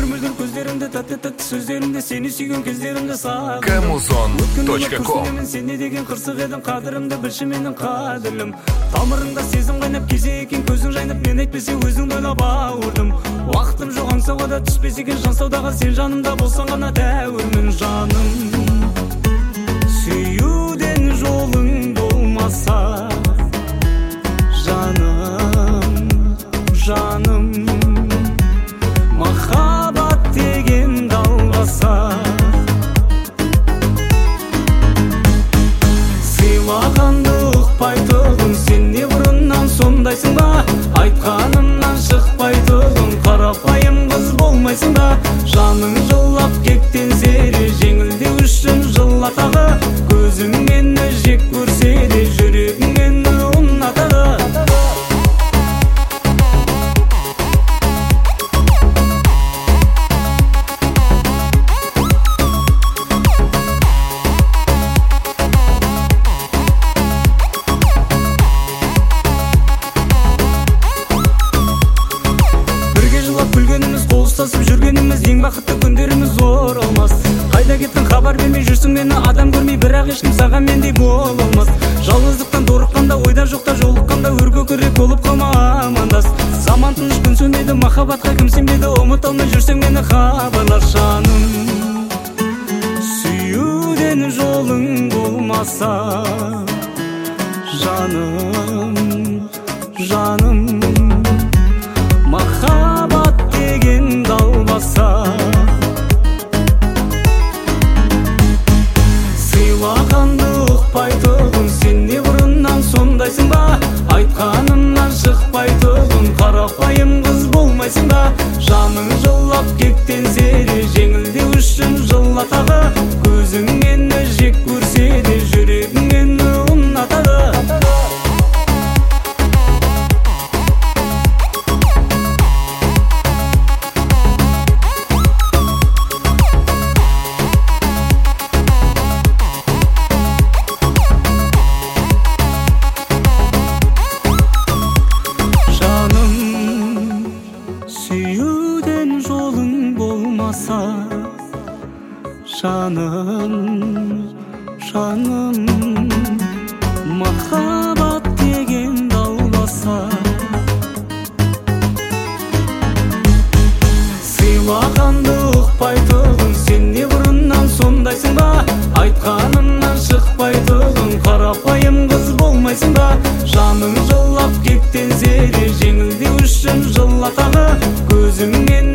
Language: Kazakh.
мөлдір көздеріңді, тәтті сөздеріңді, сені сүйген кездерімді сағындым. Kamuzon.com Сен не деген қырсық едің, қадірімді білші менің қадірлім. Тамырыңда сезім қайнап кезе екен, көзің жайнап, мен айтпесе өзіңді ойлап ауырдым. Уақытым жоқ аңсауға да түспес екен, жан саудаға сен жанымда болсаң ғана тәуірмін жаным. Сүюден жолың болмаса, жаным, жаным, махаббат деген далбаса, сыйлағанды ұқпайтұғын, сен не бұрыннан сондайсың ба? Айтқанымнан шықпайтұғын, қарапайым қыз болмайсың ба? Жаның жылап кектен зере, жеңілдеу үшін жылатағы, көзің мені жек көрсе де, жүрегің мені ұнатады. Күлгеніміз, қол ұстасып жүргеніміз, ең бақытты күндеріміз оралмас. Қайда кеттің, хабар бермей жүрсің, мені адам көрмей, бірақ ешкім саған мендей бола алмас. Жалғыздықтан торыққанда, ойда жоқта жолыққанда, өрге көкірек болып қалма амандас. Заман тыныш күн сөнбейді, махаббатқа кім сенбейді, ұмыта алмай жүрсең мені хабарлас жаным. Сүюден жолың болмаса, жаным, жаным, махаббат деген далбаса, сыйлағанды ұқпайтұғын, сен не бұрыннан сондайсың ба? Айтқанымнан шықпайтұғын, қарапайым қыз болмайсың ба? Жаның жылап кектен зере, жеңілдеу үшін жылатағы, көзің мені жек көрсе де, жүрегің мені ұнатады. Сүюден жолың болмаса, жаным, жаным, махаббат деген далбаса, сыйлағанды ұқпайтұғын, сен не бұрыннан сондайсың ба? Айтқанымнан шықпайтұғын, қарапайым қыз болмайсың ба? Жаның жылап кектен зере, жеңілдеу үшін жылатағы, көзің мені